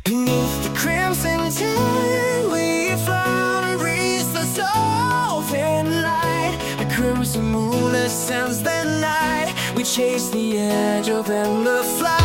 Beneath the crimson tide, we float and reach the solvent light. The crimson moon ascends the night. We chase the edge of endless flight.